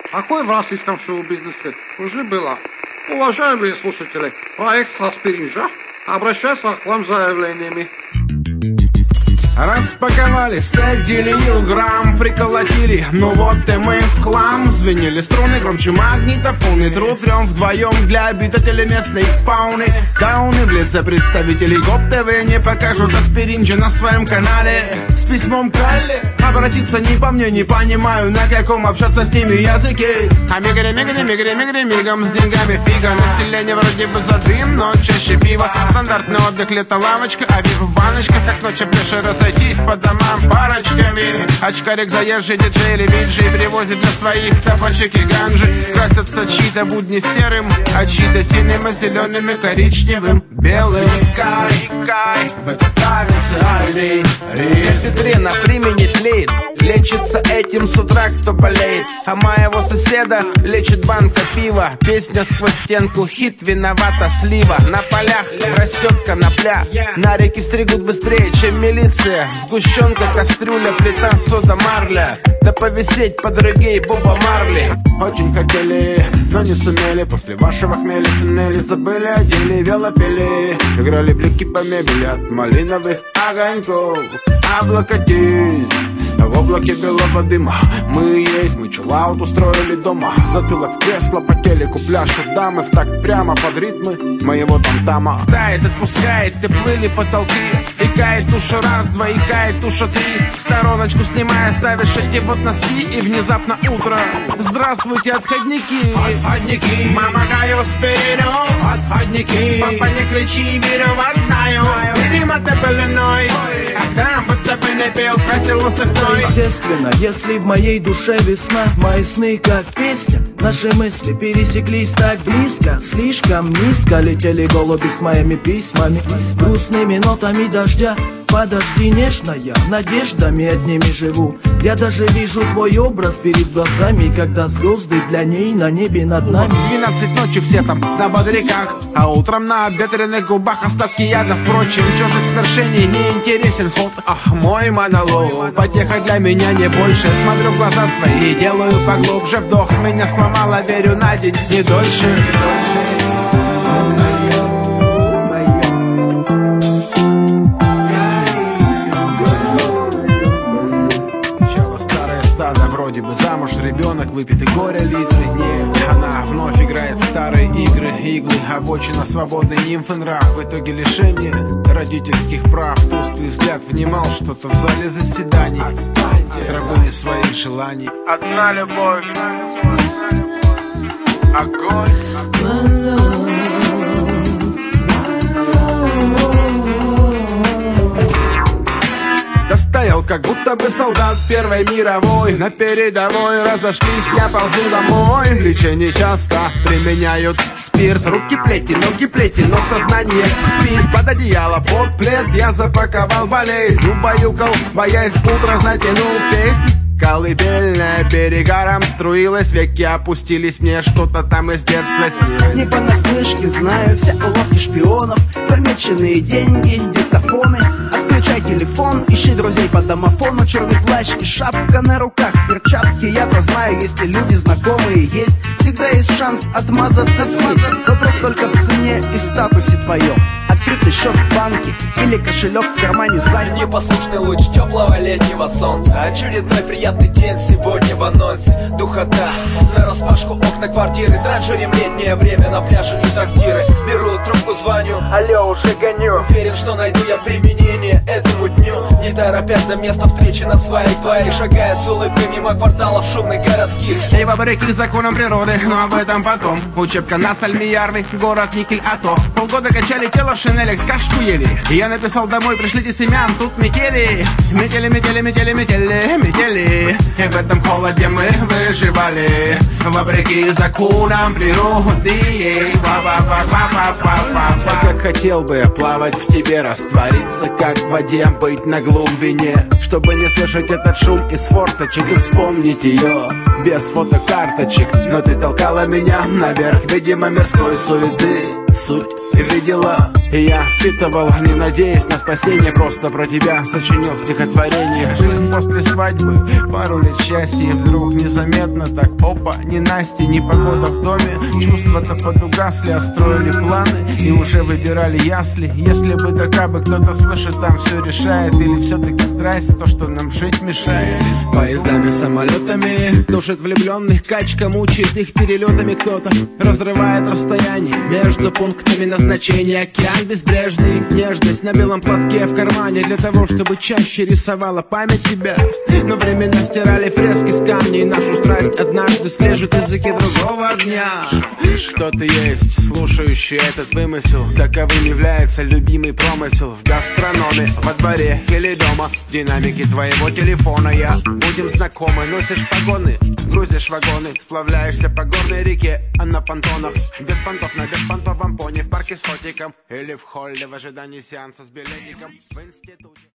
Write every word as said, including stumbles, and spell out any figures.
Такое в российском шоу-бизнесе уже было. Уважаемые слушатели, проект «Аспиринжа» обращается к вам с заявлениями. Распаковали стек, грамм, приколотили. Ну вот и мы в хлам. Звенели струны, громче магнитофоны. Труд трем вдвоем для обитателей местной фауны. Дауны в лице представителей ГОП-ТВ не покажут Аспиринджа на своем канале. С письмом Калле обратиться не по мне, не понимаю, на каком общаться с ними языке. А мигри, мигри, мигри, мигри, мигом с деньгами фига. Население вроде бы за дым, но чаще пиво. Стандартный отдых, лето, лавочка, а вип в баночках, как ночью пеши разойтись по домам парочками. Очкарик, заезжий диджей или виджей привозит для своих тапочек и ганжи. Красятся чьи-то будни серым, а чьи-то синим, а зеленым и коричневым, белым. Кай, кай, в этот провинциальный риф. Времени тлеет, лечится этим с утра, кто болеет. А моего соседа лечит банка пива. Песня сквозь стенку, хит, виновата слива. На полях растет конопля, на реке стригут быстрее, чем милиция. Сгущенка, кастрюля, плита, сода, марля. Да повисеть под регей Боба Марли. Очень хотели, но не сумели. После вашего хмеля сумели, забыли о деле, велопили. Играли блики по мебели от малиновых огоньков. Облокотись в облаке белого дыма. Мы есть, мы чиллаут устроили дома. Затылок в кресло, по телеку пляшут дамы. В такт прямо под ритмы моего там-тама. Тает, отпускает, ты плыли потолки. И кает туша раз, два, и кает туша три. Стороночку снимая, ставишь эти вот носки. И внезапно утро. Здравствуйте, отходники. Отходники, мама каю вперед. Отходники, папа не кричи, верю, вот знаю. Видимо, ты пеленой. Когда будто бы не пел, красил высотой. Естественно, если в моей душе весна, мои сны как песня. Наши мысли пересеклись так близко, слишком низко. Летели голуби с моими письмами, грустными нотами дождя. Подожди, нежная, надеждами одними живу. Я даже вижу твой образ перед глазами, когда звезды для ней на небе над нами. Двенадцать ночи все там на бодряках, а утром на обветренных губах остатки яда. Впрочем, чужих свершений не интересен ход. Ах, мой монолог, потеха для меня не больше. Смотрю в глаза свои, делаю поглубже вдох. Меня сломало, верю, на день, не дольше. Вроде бы замуж, ребенок, выпиты горе литры. Нет, она вновь играет в старые игры. Иглы, обочина, свободный нимфы нрав. В итоге лишение родительских прав. Тусклый взгляд внимал что-то в зале заседаний. Травыли своих желаний. Одна любовь, огонь. Достоял, как будто бы солдат Первой мировой. На передовой разошлись, я ползу домой. В лечении часто применяют спирт. Руки плети, ноги плети, но сознание спит. Под одеяло, под плед я запаковал болезнь. Убаюкал, боясь утро, затянул песнь. Колыбельная перегаром струилась, веки опустились, мне что-то там из детства снилось. Не понаслышке знаю все уловки шпионов, помеченные деньги, диктофоны. Отключай телефон, ищи друзей по домофону. Черный плащ и шапка на руках, перчатки. Я-то знаю, если люди знакомые есть, всегда есть шанс отмазаться съесть. Вопрос только в цене и статусе твоем. Открытый счет в банке или кошелек в кармане сзади. Непослушный луч теплого летнего солнца. Очередной приятный день сегодня в анонсе. Духота, нараспашку окна квартиры. Транжирим летнее время на пляже и трактиры. Беру трубку, звоню, алло, уже гоню. Уверен, что найду я применение этому дню. Не торопясь до места встречи на своей твоей. Шагая с улыбкой мимо кварталов шумных городских. И вопреки законам природы, но об этом потом. Учебка на Сальмиярве, город Никель-Ато. Полгода качали тело в шинелях, кашку ели. Я написал домой, пришлите семян, тут метели. Метели, метели, метели, метели, метели. И в этом холоде мы выживали. Вопреки законам природы. Я как хотел бы плавать в тебе, раствориться как в воде, быть на глубине. Чтобы не слышать этот шум из форточек и вспомнить ее без фотокарточек. Но ты толкала меня наверх, видимо, мирской суеты. Суть видела И я впитывал, не надеясь на спасение, просто про тебя сочинил стихотворение. Жизнь после свадьбы, пару лет счастья, и вдруг незаметно так, опа, ни Насти, ни погода в доме. Чувства-то подугасли, а строили планы и уже выбирали ясли. Если бы да кабы кто-то слышит, там все решает, или все-таки страсть, то, что нам жить мешает. Поездами, самолетами душит влюбленных, качка мучает их перелетами. Кто-то разрывает расстояние между пунктами назначения. Океан безбрежный, нежность на белом платке в кармане, для того, чтобы чаще рисовала память тебя. Но времена стирали фрески с камней, нашу страсть однажды скрежут языки другого огня. Кто-то есть, слушающий этот вымысел, каковым является любимый промысел в гастрономе, во дворе или дома. В динамике твоего телефона я, будем знакомы. Носишь погоны, грузишь вагоны, сплавляешься по горной реке, а на понтонах без понтов на беспонтовом пони, в парке с фотиком или в холле в ожидании сеанса с билетиком в институте.